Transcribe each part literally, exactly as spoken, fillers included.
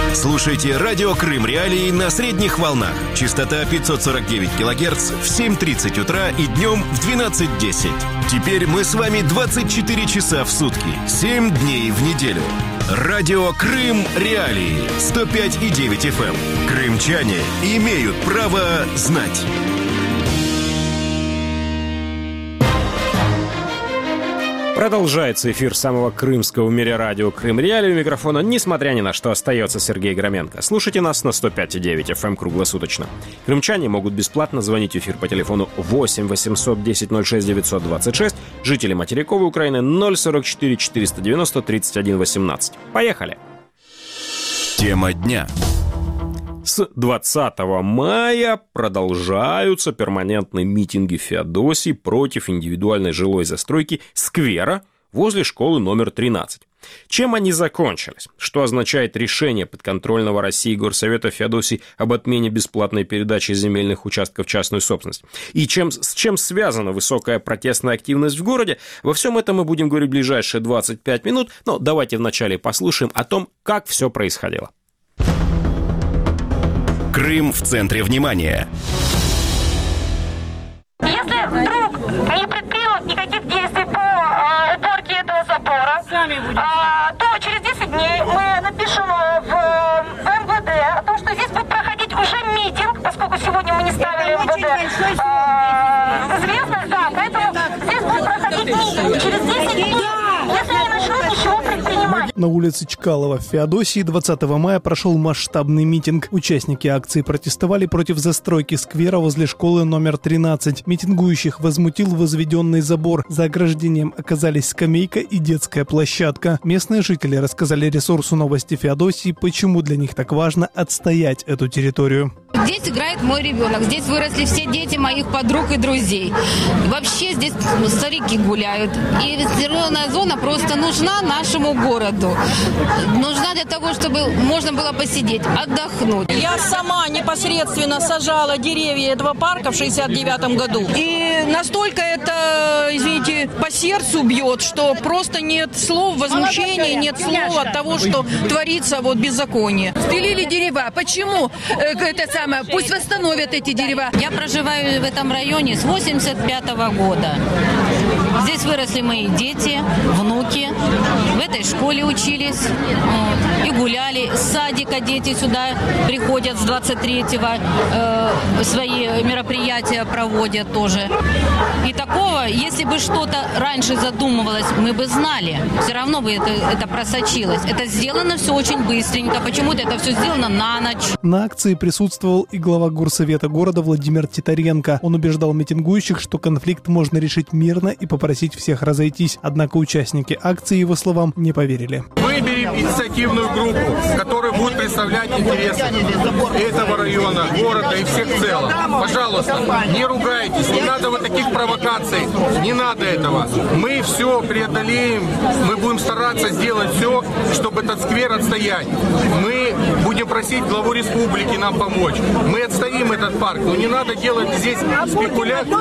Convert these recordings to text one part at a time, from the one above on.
Слушайте радио Крым Реалии на средних волнах. Частота пятьсот сорок девять килогерц в семь тридцать утра и днем в двенадцать десять. Теперь мы с вами двадцать четыре часа в сутки, семь дней в неделю. Радио Крым Реалии сто пять и девять эф эм. Крымчане имеют право знать. Продолжается эфир самого крымского в мире радио Крым Реалии. У микрофона, несмотря ни на что, остается Сергей Громенко. Слушайте нас на сто пять и девять эф эм круглосуточно. Крымчане могут бесплатно звонить в эфир по телефону восемь восемьсот десять ноль шесть девятьсот двадцать шесть, жители материковой Украины ноль сорок четыре четыреста девяносто тридцать один восемнадцать. Поехали! Тема дня. С двадцатого мая продолжаются перманентные митинги в Феодосии против индивидуальной жилой застройки сквера возле школы номер тринадцать. Чем они закончились? Что означает решение подконтрольного России Горсовета Феодосии об отмене бесплатной передачи земельных участков в частную собственность? И чем, с чем связана высокая протестная активность в городе? Во всем этом мы будем говорить в ближайшие двадцать пять минут, но давайте вначале послушаем о том, как все происходило. Крым в центре внимания. Если вдруг не предпримут никаких действий по э, уборке этого забора, э, то через десять дней мы напишем в, в эм вэ дэ о том, что здесь будет проходить уже митинг, поскольку сегодня мы не ставили эм вэ дэ э, в известность, да, поэтому здесь будет проходить митинг через десять дней. Если не начнут ничего предпринимать. На улице Чкалова в Феодосии двадцатого мая прошел масштабный митинг. Участники акции протестовали против застройки сквера возле школы номер тринадцать. Митингующих возмутил возведенный забор. За ограждением оказались скамейка и детская площадка. Местные жители рассказали ресурсу «Новости Феодосии», почему для них так важно отстоять эту территорию. Здесь играет мой ребенок, здесь выросли все дети моих подруг и друзей. Вообще здесь старики гуляют. И зеленая зона просто нужна нашему городу. Нужна для того, чтобы можно было посидеть, отдохнуть. Я сама непосредственно сажала деревья этого парка в шестьдесят девятом году. И настолько это, извините, по сердцу бьет, что просто нет слов возмущения, нет слов от того, что творится вот беззаконие. Спилили дерева. Почему? Это самое. Пусть восстановят эти дерева. Я проживаю в этом районе с восемьдесят пятого года. Здесь выросли мои дети, внуки. В этой школе учились вот, и гуляли. С садика дети сюда приходят с двадцать третьего. Э, свои мероприятия проводят тоже. И такого, если бы что-то раньше задумывалось, мы бы знали. Все равно бы это, это просочилось. Это сделано все очень быстренько. Почему-то это все сделано на ночь. На акции присутствовал и глава горсовета города Владимир Титаренко. Он убеждал митингующих, что конфликт можно решить мирно и попросить всех разойтись. Однако участники акции, его словам, не поверили. Выберем инициативную группу, которая будет представлять интересы этого района, города и всех в целом. Пожалуйста, не ругайтесь, не надо вот таких провокаций, не надо этого. Мы все преодолеем, мы будем стараться сделать все, чтобы этот сквер отстоять. Мы будем просить главу республики нам помочь. Мы отстоим этот парк, но не надо делать здесь спекуляции.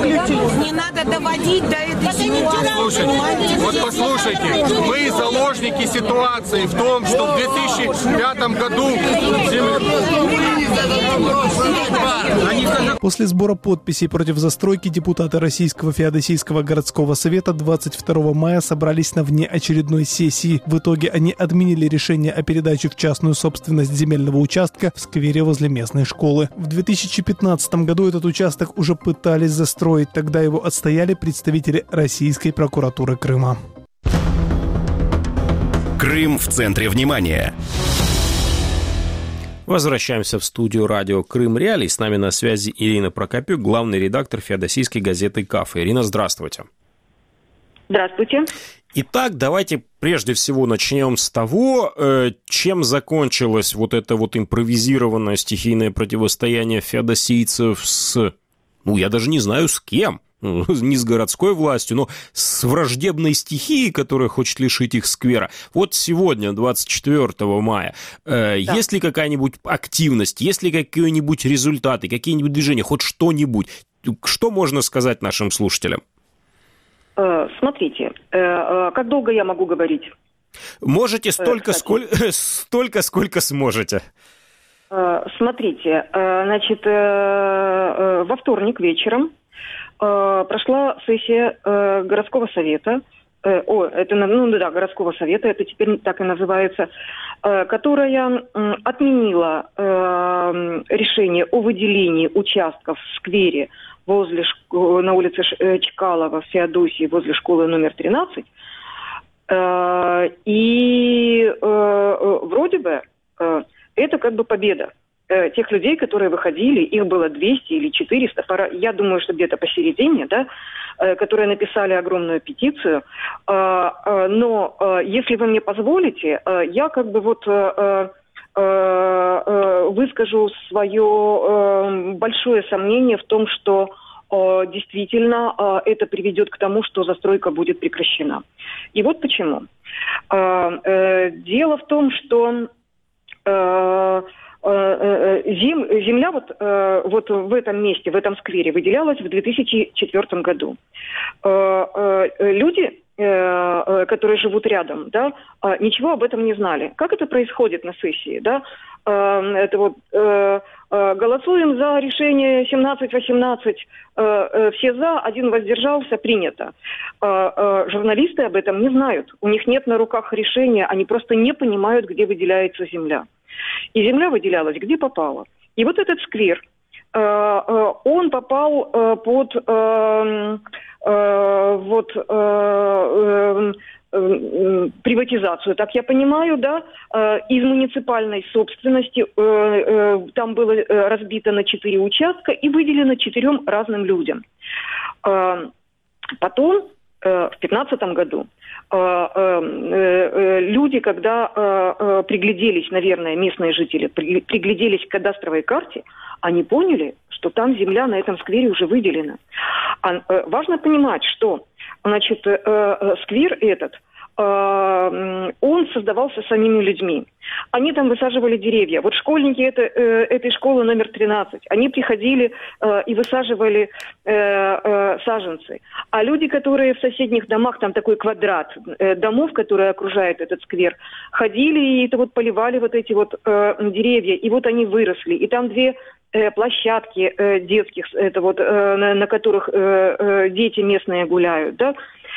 Не надо доводить до этой ситуации. Слушайте, вот послушайте, мы заложники ситуации в том, что в две тысячи пятом году... После сбора подписей против застройки депутаты Российского Феодосийского городского совета двадцать второго мая собрались на внеочередной сессии. В итоге они отменили решение о передаче в частную собственность земельного участка в сквере возле местной школы. В две тысячи пятнадцатом году этот участок уже пытались застроить. Тогда его отстояли представители Российской прокуратуры Крыма. Крым в центре внимания. Возвращаемся в студию радио Крым Реалии. С нами на связи Ирина Прокопюк, главный редактор феодосийской газеты «Кафе». Ирина, здравствуйте. Здравствуйте. Итак, давайте прежде всего начнем с того, чем закончилось вот это вот импровизированное стихийное противостояние феодосийцев с, ну, я даже не знаю, с кем. Не с городской властью, но с враждебной стихией, которая хочет лишить их сквера. Вот сегодня, двадцать четвёртого мая, э, да. Есть ли какая-нибудь активность, есть ли какие-нибудь результаты, какие-нибудь движения, хоть что-нибудь? Что можно сказать нашим слушателям? Э, смотрите, э, как долго я могу говорить? Можете столько, сколь... столько, сколько сможете. Смотрите, значит, во вторник вечером прошла сессия городского совета. О, это, ну да, городского совета, это теперь так и называется, которая отменила решение о выделении участков в сквере возле, на улице Чкалова в Феодосии возле школы номер тринадцать. И вроде бы это как бы победа тех людей, которые выходили, их было двести или четыреста, я думаю, что где-то посередине, да, которые написали огромную петицию. Но если вы мне позволите, я как бы вот выскажу свое большое сомнение в том, что действительно это приведет к тому, что застройка будет прекращена. И вот почему. Дело в том, что земля вот, вот в этом месте, в этом сквере выделялась в две тысячи четвёртом году. Люди, которые живут рядом, да, ничего об этом не знали. Как это происходит на сессии? Да? Это вот, голосуем за решение семнадцать восемнадцать, все за, один воздержался, принято. Журналисты об этом не знают. У них нет на руках решения, они просто не понимают, где выделяется земля. И земля выделялась, где попала. И вот этот сквер, он попал под вот приватизацию, так я понимаю, да, из муниципальной собственности. Там было разбито на четыре участка и выделено четырем разным людям. Потом, в пятнадцатом году, люди, когда пригляделись, наверное, местные жители, пригляделись к кадастровой карте, они поняли, что там земля на этом сквере уже выделена. Важно понимать, что, значит, сквер этот, он создавался самими людьми. Они там высаживали деревья. Вот школьники это, этой школы номер тринадцать, они приходили и высаживали саженцы. А люди, которые в соседних домах, там такой квадрат домов, которые окружают этот сквер, ходили и это вот поливали вот эти вот деревья. И вот они выросли. И там две площадки детских, это вот, на которых дети местные гуляют, да.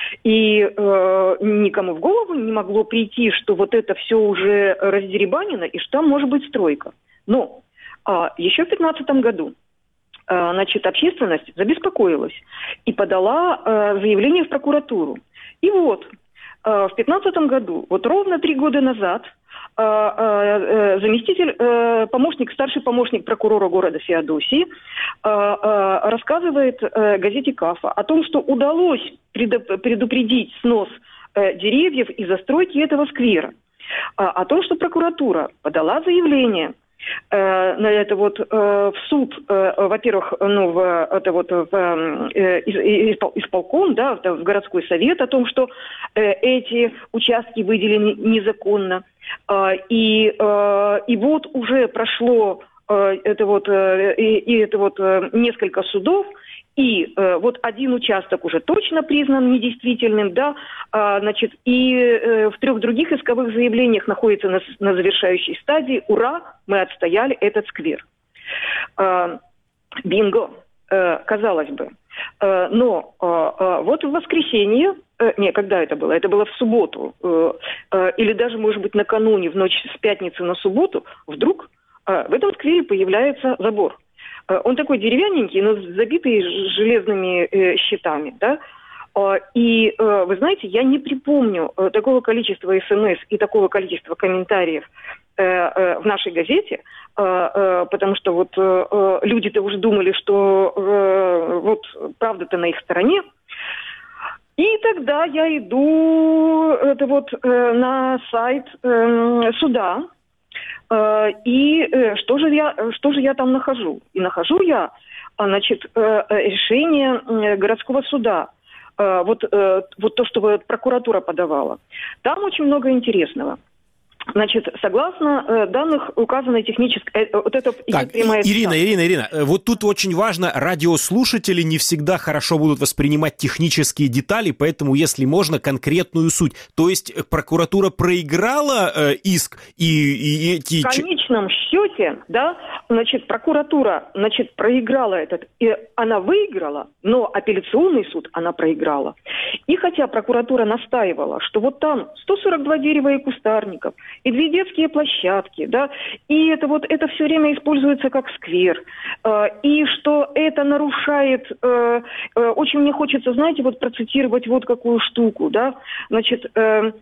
И э, никому в голову не могло прийти, что вот это все уже раздеребанено и что там может быть стройка. Но э, еще в пятнадцатом году э, значит, общественность забеспокоилась и подала э, заявление в прокуратуру. И вот э, в пятнадцатом году, вот ровно три года назад, э, э, заместитель, э, помощник, старший помощник прокурора города Феодосии э, э, рассказывает э, газете «Кафа» о том, что удалось предупредить снос э, деревьев и застройки этого сквера. А, о том, что прокуратура подала заявление э, на это вот э, в суд, э, во-первых, ну, в, это вот, в э, исполком, да, в городской совет о том, что э, эти участки выделены незаконно. Э, и, э, и вот уже прошло э, это вот, э, и, и это вот э, несколько судов. И э, вот один участок уже точно признан недействительным, да, э, значит, и э, в трех других исковых заявлениях находится на, на завершающей стадии. Ура, мы отстояли этот сквер. Э, бинго, э, казалось бы. Э, но э, э, вот в воскресенье, э, не, когда это было? Это было в субботу, э, э, или даже, может быть, накануне, в ночь с пятницы на субботу, вдруг э, в этом сквере появляется забор. Он такой деревянненький, но забитый железными э, щитами, да. И, э, вы знаете, я не припомню э, такого количества смс и такого количества комментариев э, э, в нашей газете, э, э, потому что вот э, люди-то уже думали, что э, вот правда-то на их стороне. И тогда я иду это вот, э, на сайт э, суда. И что же я, что же я там нахожу? И нахожу я, значит, решение городского суда. Вот, вот то, что прокуратура подавала. Там очень много интересного. Значит, согласно э, данных указанной технической... Э, вот это так, прямая Ирина, Ирина, Ирина, вот тут очень важно, радиослушатели не всегда хорошо будут воспринимать технические детали, поэтому, если можно, конкретную суть. То есть прокуратура проиграла э, иск и, и эти... В конечном счете, да, значит, прокуратура, значит, проиграла этот... И она выиграла, но апелляционный суд она проиграла. И хотя прокуратура настаивала, что вот там сто сорок два дерева и кустарников, и две детские площадки, да, и это вот это все время используется как сквер, э, и что это нарушает, э, э, очень мне хочется, знаете, вот процитировать вот какую штуку, да, значит, э,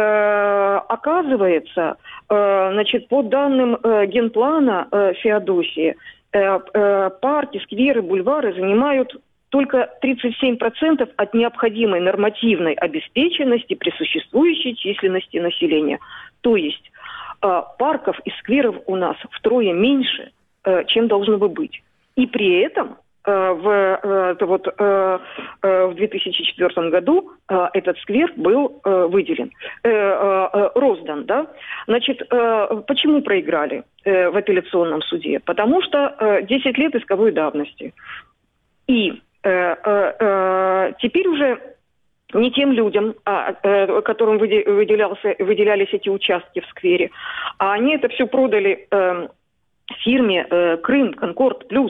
э, оказывается, э, значит, по данным э, генплана э, Феодосии, э, э, парки, скверы, бульвары занимают только тридцать семь процентов от необходимой нормативной обеспеченности при существующей численности населения. То есть э, парков и скверов у нас втрое меньше, э, чем должно бы быть. И при этом э, в, э, вот, э, э, в две тысячи четвёртом году э, этот сквер был э, выделен, э, э, роздан. Да? Значит, э, почему проиграли э, в апелляционном суде? Потому что э, десять лет исковой давности. И э, э, э, теперь уже... не тем людям, а, э, которым выделялся, выделялись эти участки в сквере, а они это все продали э, фирме э, Крым, Конкорд Плюс.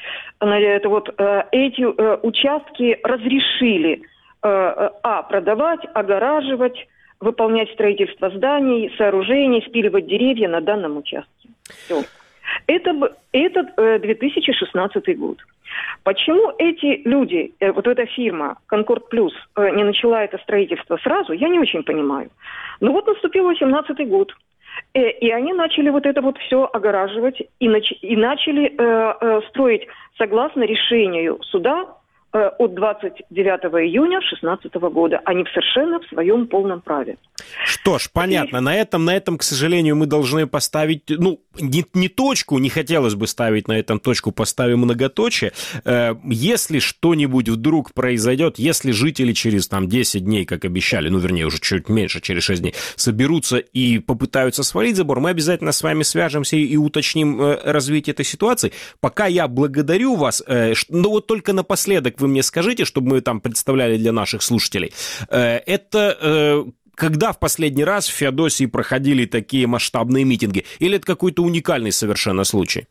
Это вот, э, эти э, участки разрешили э, а, продавать, огораживать, выполнять строительство зданий, сооружений, спиливать деревья на данном участке. Все. Это, это э, две тысячи шестнадцатый год. Почему эти люди, э, вот эта фирма Конкорд Плюс э, не начала это строительство сразу, я не очень понимаю. Но вот наступил восемнадцатый год, э, и они начали вот это вот все огораживать и, нач- и начали э, э, строить согласно решению суда э, от двадцать девятого июня две тысячи шестнадцатого года. Они совершенно в своем полном праве. Что ж, понятно. На этом, на этом, к сожалению, мы должны поставить, ну, не, не точку, не хотелось бы ставить на этом точку, поставим многоточие. Э, если что-нибудь вдруг произойдет, если жители через там десять дней, как обещали, ну, вернее, уже чуть меньше, через шесть дней, соберутся и попытаются свалить забор, мы обязательно с вами свяжемся и, и уточним э, развитие этой ситуации. Пока я благодарю вас, э, но вот только напоследок вы мне скажите, чтобы мы там представляли для наших слушателей. Э, это... Э, Когда в последний раз в Феодосии проходили такие масштабные митинги? Или это какой-то уникальный совершенно случай?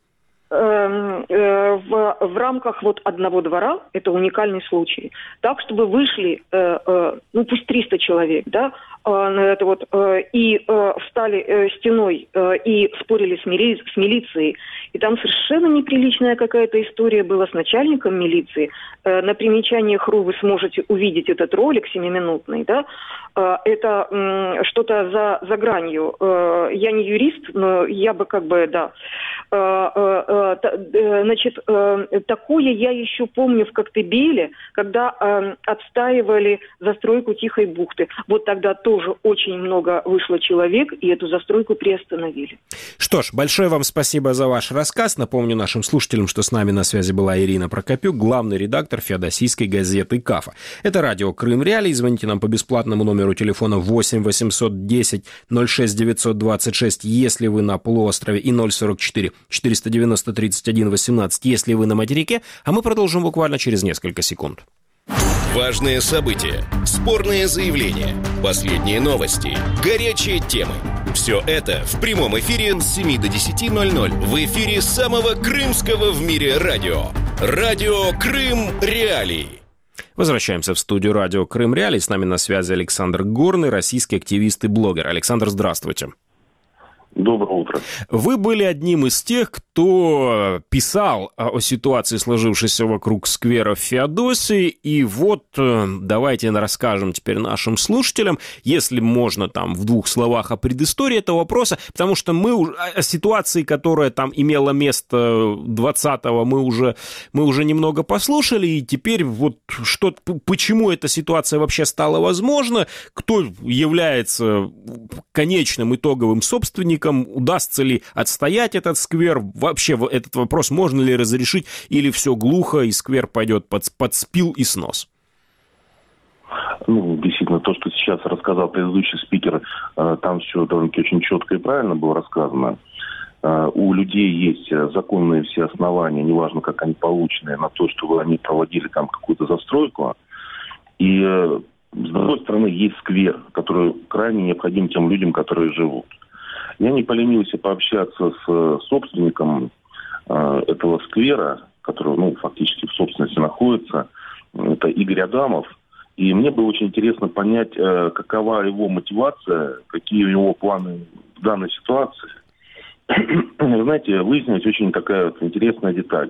В, в рамках вот одного двора это уникальный случай. Так, чтобы вышли, ну пусть триста человек, да, это вот, и встали стеной и спорили с, мили, с милицией. И там совершенно неприличная какая-то история была с начальником милиции. На примечаниях РУ вы сможете увидеть этот ролик семиминутный, да. Это что-то за, за гранью. Я не юрист, но я бы как бы, да. Значит, такое я еще помню в Коктебеле, когда отстаивали застройку Тихой бухты. Вот тогда тоже очень много вышло человек, и эту застройку приостановили. Что ж, большое вам спасибо за ваш рассказ. Напомню нашим слушателям, что с нами на связи была Ирина Прокопюк, главный редактор феодосийской газеты «Кафа». Это радио «Крым Реалии». Звоните нам по бесплатному номеру телефона восемь восемьсот десять ноль шесть девятьсот двадцать шесть, если вы на полуострове, и ноль сорок четыре четыреста девяносто тридцать один восемнадцать, если вы на материке, а мы продолжим буквально через несколько секунд. Важные события, спорные заявления, последние новости, горячие темы. Все это в прямом эфире с семи до десяти ноль ноль в эфире самого крымского в мире радио. Радио «Крым Реалии». Возвращаемся в студию радио «Крым Реалии». С нами на связи Александр Горный, российский активист и блогер. Александр, здравствуйте. Доброе утро. Вы были одним из тех, кто писал о ситуации, сложившейся вокруг сквера в Феодосии. И вот давайте расскажем теперь нашим слушателям, если можно там в двух словах о предыстории этого вопроса, потому что мы о ситуации, которая там имела место двадцатого, мы уже, мы уже немного послушали, и теперь вот что, почему эта ситуация вообще стала возможна, кто является конечным итоговым собственником, удастся ли отстоять этот сквер, вообще этот вопрос можно ли разрешить, или все глухо, и сквер пойдет под, под спил и снос? Ну, действительно, то, что сейчас рассказал предыдущий спикер, там все довольно-таки очень четко и правильно было рассказано. У людей есть законные все основания, неважно, как они получены, на то, чтобы они проводили там какую-то застройку. И, с другой стороны, есть сквер, который крайне необходим тем людям, которые живут. Я не поленился пообщаться с собственником этого сквера, который, ну, фактически в собственности находится. Это Игорь Адамов. И мне было очень интересно понять, какова его мотивация, какие у него планы в данной ситуации. Вы знаете, выяснилась очень такая вот интересная деталь.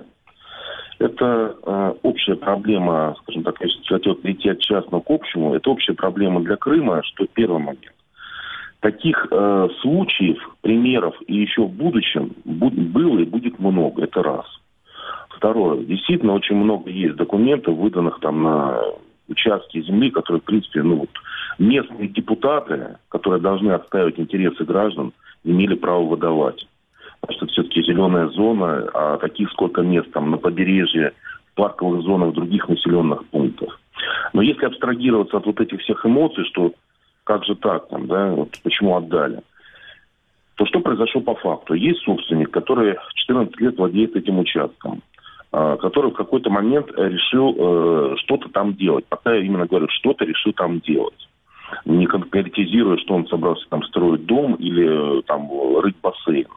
Это э, общая проблема, скажем так, если хотел перейти от частного к общему, это общая проблема для Крыма, что первый момент. Таких э, случаев, примеров и еще в будущем буд- было и будет много, это раз. Второе, действительно очень много есть документов, выданных там на участки земли, которые, в принципе, ну вот, местные депутаты, которые должны отстаивать интересы граждан, имели право выдавать. Потому что все-таки зеленая зона, а таких сколько мест там на побережье, в парковых зонах, в других населенных пунктах. Но если абстрагироваться от вот этих всех эмоций, что как же так, там, да, вот почему отдали, то что произошло по факту? Есть собственник, который четырнадцать лет владеет этим участком, который в какой-то момент решил э, что-то там делать. Пока я именно говорю, что-то решил там делать. Не конкретизируя, что он собрался там строить дом или там рыть бассейн.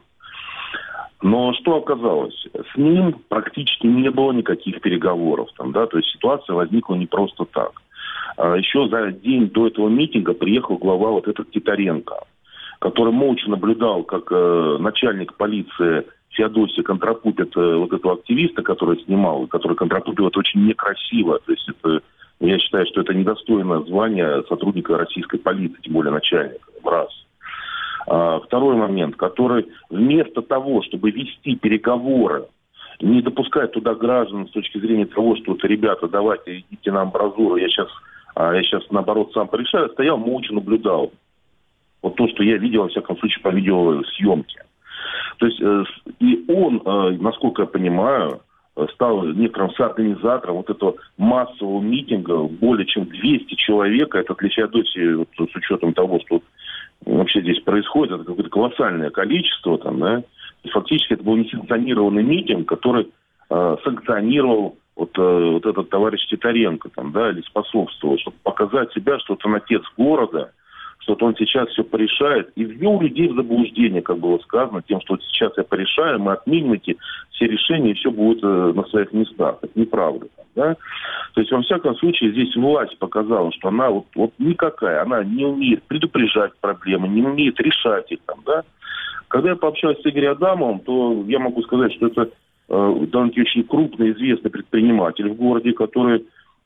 Но что оказалось? С ним практически не было никаких переговоров. Там, да? То есть ситуация возникла не просто так. А еще за день до этого митинга приехал глава вот этот Титаренко, который молча наблюдал, как э, начальник полиции Феодосия контрапупит э, вот этого активиста, который снимал, который контрапупил это очень некрасиво. То есть это, я считаю, что это недостойное звание сотрудника российской полиции, тем более начальника. Раз. А, второй момент, который вместо того, чтобы вести переговоры, не допускать туда граждан с точки зрения того, что вот, ребята, давайте идите на амбразуру, я сейчас, а, я сейчас наоборот сам порешаю, стоял, молча наблюдал. Вот то, что я видел, во всяком случае, по видеосъемке. То есть э, и он, э, насколько я понимаю, стал некоторым соорганизатором вот этого массового митинга, более чем двести человек. Это для Феодосии, вот, с учетом того, что вообще здесь происходит, это какое-то колоссальное количество. Там, да? И фактически это был несанкционированный митинг, который э, санкционировал вот, э, вот этот товарищ Титаренко, там, да, или способствовал, чтобы показать себя, что он отец города, что он сейчас все порешает, и ввел людей в заблуждение, как было сказано, тем, что вот сейчас я порешаю, мы отменим эти все решения, и все будет э, на своих местах. Это неправда. Да? То есть, во всяком случае, здесь власть показала, что она вот, вот никакая, она не умеет предупреждать проблемы, не умеет решать их. Там, да? Когда я пообщался с Игорем Адамовым, то я могу сказать, что это э, довольно-таки очень крупный, известный предприниматель в городе, который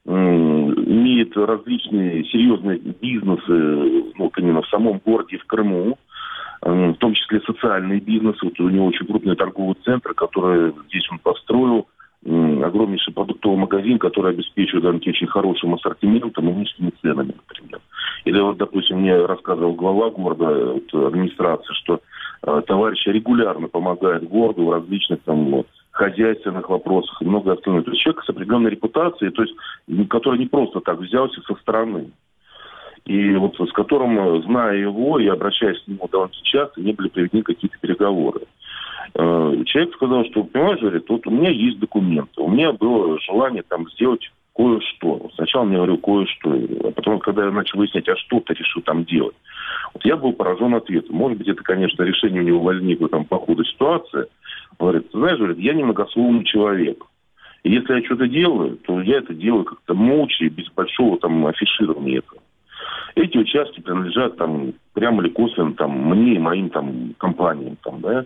имеет различные серьезные бизнесы, ну, именно в самом городе, в Крыму, в том числе социальные бизнесы. Вот у него очень крупный торговый центр, который здесь он построил, огромнейший продуктовый магазин, который обеспечивает довольно очень хорошим ассортиментом и низкими ценами, например. Или вот, допустим, мне рассказывал глава города, вот, администрации, что э, товарищи регулярно помогают городу в различных там хозяйственных вопросах и многое остальное. То есть человек с определенной репутацией, то есть, который не просто так взялся со стороны. И вот с которым, зная его и обращаясь к нему довольно часто, не были проведены какие-то переговоры. Человек сказал, что, понимаешь, говорит, вот у меня есть документы, у меня было желание там сделать кое-что. Сначала мне говорил кое-что, а потом, когда я начал выяснять, а что ты решил там делать, вот я был поражен ответом. Может быть, это, конечно, решение у него возникло там по ходу ситуации. Он говорит, ты знаешь, говорит, я немногословный человек. И если я что-то делаю, то я это делаю как-то молча и без большого там афиширования этого. Эти участки принадлежат там прямо или косвенно там мне и моим там компаниям. Там, да?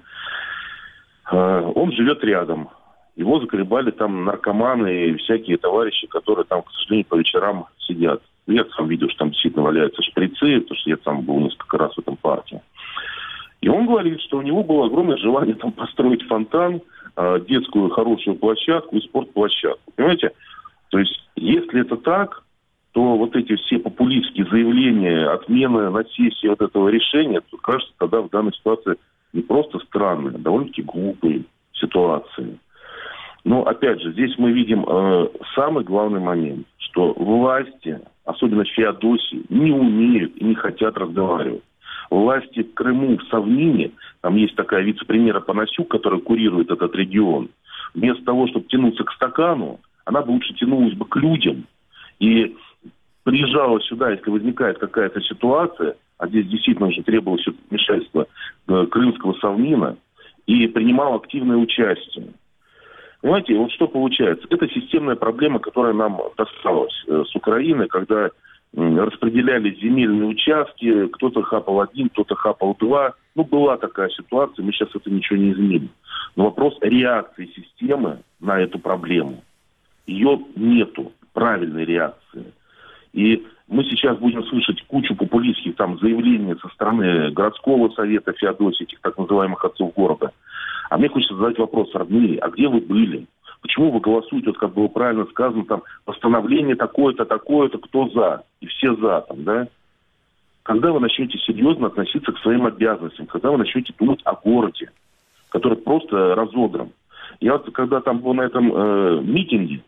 Он живет рядом. Его заколебали там наркоманы и всякие товарищи, которые там, к сожалению, по вечерам сидят. Я сам видел, что там действительно валяются шприцы, потому что я сам был несколько раз в этом парке. И он говорит, что у него было огромное желание там построить фонтан, детскую хорошую площадку и спортплощадку. Понимаете? То есть, если это так, то вот эти все популистские заявления, отмены на сессии вот этого решения, то кажется тогда в данной ситуации не просто странной, а довольно-таки глупой ситуации. Но, опять же, здесь мы видим э, самый главный момент, что власти, особенно в Феодосии, не умеют и не хотят разговаривать. Власти в Крыму, в Совмине, там есть такая вице-премьера Панасюк, которая курирует этот регион, вместо того, чтобы тянуться к стакану, она бы лучше тянулась бы к людям. И приезжала сюда, если возникает какая-то ситуация, а здесь действительно уже требовалось вмешательство э, крымского Совмина, и принимала активное участие. Понимаете, вот что получается? Это системная проблема, которая нам досталась э, с Украины, когда э, распределялись земельные участки, кто-то хапал один, кто-то хапал два. Ну, была такая ситуация, мы сейчас это ничего не изменим. Но вопрос реакции системы на эту проблему. Ее нету, правильной реакции. И мы сейчас будем слышать кучу популистских там заявлений со стороны городского совета Феодосии, этих так называемых отцов города. А мне хочется задать вопрос, родные, а где вы были? Почему вы голосуете, вот как было правильно сказано, там, постановление такое-то, такое-то, кто за? И все за, там, да? Когда вы начнете серьезно относиться к своим обязанностям? Когда вы начнете думать о городе, который просто разодран? Я вот, когда там был на этом э, митинге,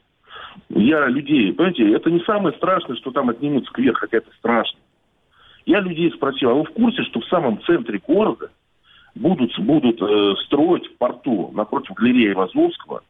я людей, понимаете, это не самое страшное, что там отнимут сквер, хотя это страшно. Я людей спросил, а вы в курсе, что в самом центре города будут, будут э, строить в порту напротив галереи Вазовского?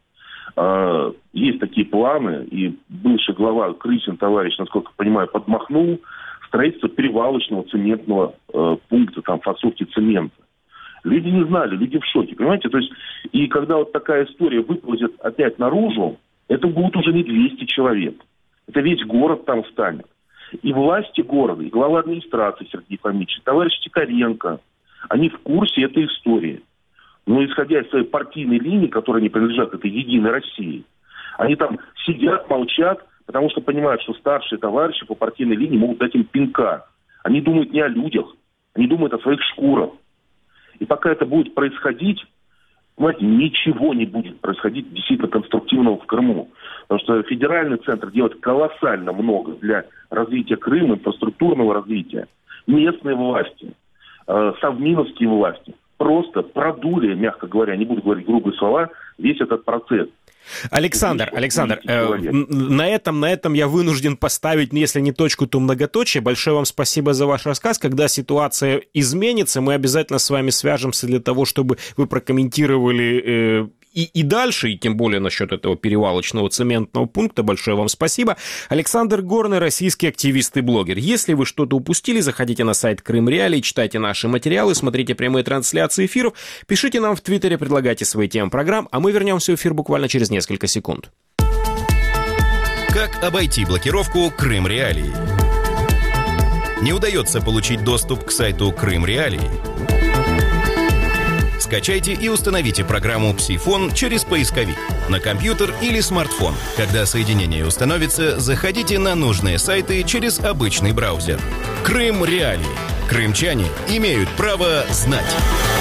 Э, есть такие планы, и бывший глава Крысин товарищ, насколько я понимаю, подмахнул строительство перевалочного цементного э, пункта, там, фасовки цемента. Люди не знали, люди в шоке, понимаете? То есть, и когда вот такая история выплывет опять наружу, это будут уже не двести человек. Это весь город там встанет. И власти города, и глава администрации Сергей Фомич, и товарищ Тикаренко, они в курсе этой истории. Но исходя из своей партийной линии, которая не принадлежат этой Единой России, они там сидят, молчат, потому что понимают, что старшие товарищи по партийной линии могут дать им пинка. Они думают не о людях, они думают о своих шкурах. И пока это будет происходить, понимаете, ничего не будет происходить действительно конструктивного в Крыму. Потому что федеральный центр делает колоссально много для развития Крыма, инфраструктурного развития. Местные власти, э, совминовские власти просто продули, мягко говоря, не буду говорить грубые слова, весь этот процесс. Александр, Александр, э, на этом, на этом я вынужден поставить, если не точку, то многоточие. Большое вам спасибо за ваш рассказ. Когда ситуация изменится, мы обязательно с вами свяжемся для того, чтобы вы прокомментировали э, и, и дальше, и тем более насчет этого перевалочного цементного пункта. Большое вам спасибо. Александр Горный, российский активист и блогер. Если вы что-то упустили, заходите на сайт Крым Реалии, читайте наши материалы, смотрите прямые трансляции эфиров, пишите нам в Твиттере, предлагайте свои темы программ, а мы вернемся в эфир буквально через несколько секунд. Как обойти блокировку Крым Реалии? Не удается получить доступ к сайту Крым Реалии? Скачайте и установите программу «Псифон» через поисковик на компьютер или смартфон. Когда соединение установится, заходите на нужные сайты через обычный браузер. Крым Реалии. Крымчане имеют право знать.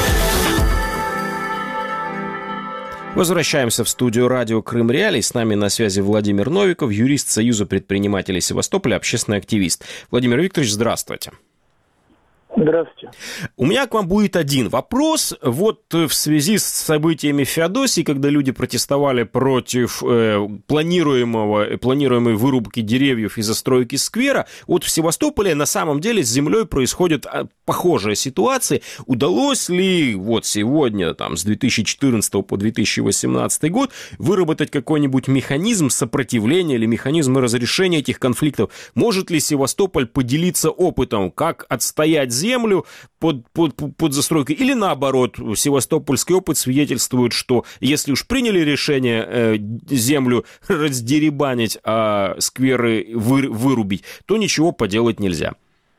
Возвращаемся в студию радио Крым Реалии. С нами на связи Владимир Новиков, юрист Союза предпринимателей Севастополя, общественный активист. Владимир Викторович, здравствуйте. Здравствуйте. У меня к вам будет один вопрос. Вот в связи с событиями в Феодосии, когда люди протестовали против э, планируемого, планируемой вырубки деревьев и застройки сквера, вот в Севастополе на самом деле с землей происходит похожая ситуация. Удалось ли вот сегодня, там, с две тысячи четырнадцатого по две тысячи восемнадцатый год выработать какой-нибудь механизм сопротивления или механизм разрешения этих конфликтов? Может ли Севастополь поделиться опытом, как отстоять землю под, под, под застройкой, или наоборот, севастопольский опыт свидетельствует, что если уж приняли решение э, землю раздеребанить, а скверы вы, вырубить, то ничего поделать нельзя?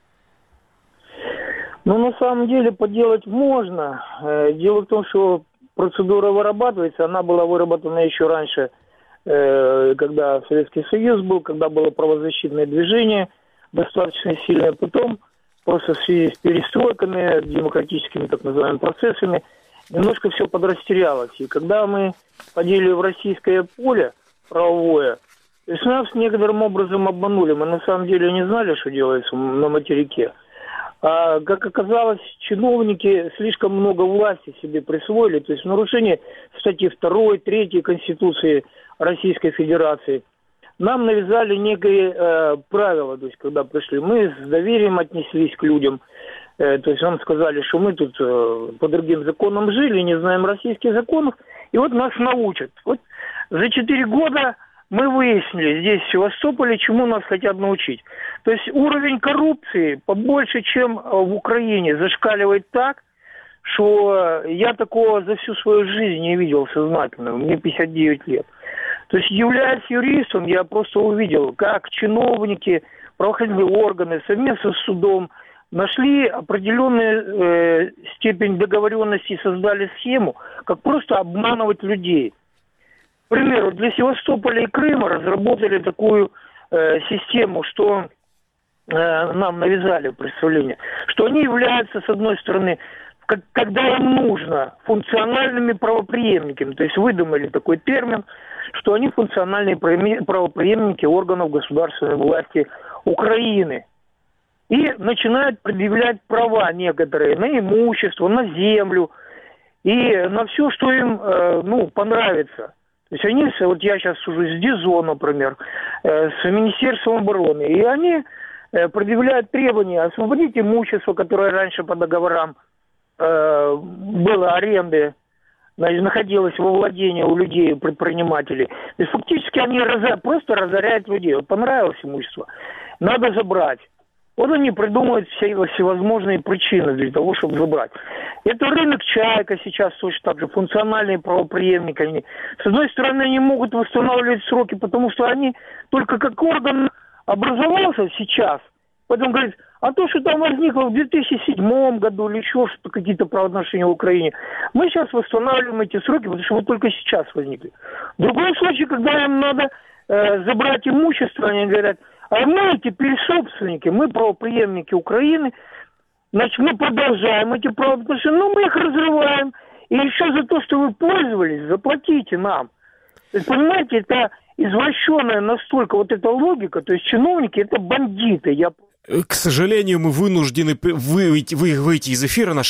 Ну, на самом деле, поделать можно. Дело в том, что процедура вырабатывается, она была выработана еще раньше, э, когда Советский Союз был, когда было правозащитное движение достаточно сильное, потом просто в связи с перестройками, демократическими так называемыми процессами, немножко все подрастерялось. И когда мы ходили в российское поле правовое, то есть нас некоторым образом обманули. Мы на самом деле не знали, что делается на материке. А, как оказалось, чиновники слишком много власти себе присвоили, то есть в нарушение статьи второй, третьей Конституции Российской Федерации. Нам навязали некие э, правила, то есть когда пришли, мы с доверием отнеслись к людям, э, то есть нам сказали, что мы тут э, по другим законам жили, не знаем российских законов, и вот нас научат. Вот за четыре года мы выяснили здесь, в Севастополе, чему нас хотят научить. То есть уровень коррупции побольше, чем в Украине, зашкаливает так, что я такого за всю свою жизнь не видел сознательно. Мне пятьдесят девять лет. То есть, являясь юристом, я просто увидел, как чиновники, правоохранительные органы совместно с судом нашли определенную э, степень договоренности и создали схему, как просто обманывать людей. К примеру, для Севастополя и Крыма разработали такую э, систему, что э, нам навязали представление, что они являются, с одной стороны, как, когда им нужно, функциональными правопреемниками. То есть выдумали такой термин, что они функциональные правопреемники органов государственной власти Украины. И начинают предъявлять права некоторые на имущество, на землю и на все, что им э, ну, понравится. То есть они, вот я сейчас сужу с ДИЗО, например, э, с Министерством обороны, и они э, предъявляют требования освободить имущество, которое раньше по договорам э, было аренды, находилось во владении у людей, предпринимателей. То есть фактически они разо... просто разоряют людей. Вот понравилось имущество, надо забрать. Вот они придумывают все всевозможные причины для того, чтобы забрать. Это рынок «Чайка» сейчас точно так же, функциональные правопреемники. Они, с одной стороны, они могут восстанавливать сроки, потому что они только как орган образовался сейчас. Поэтому говорят, а то, что там возникло в две тысячи седьмом году или еще что-то, какие-то правоотношения в Украине, мы сейчас восстанавливаем эти сроки, потому что мы только сейчас возникли. В другом случае, когда им надо э, забрать имущество, они говорят, а мы теперь собственники, мы правопреемники Украины, значит, мы продолжаем эти правоотношения, но мы их разрываем. И еще за то, что вы пользовались, заплатите нам. То есть, понимаете, это извращенная настолько вот эта логика, то есть чиновники это бандиты. Я... К сожалению, мы вынуждены выйти, выйти из эфира.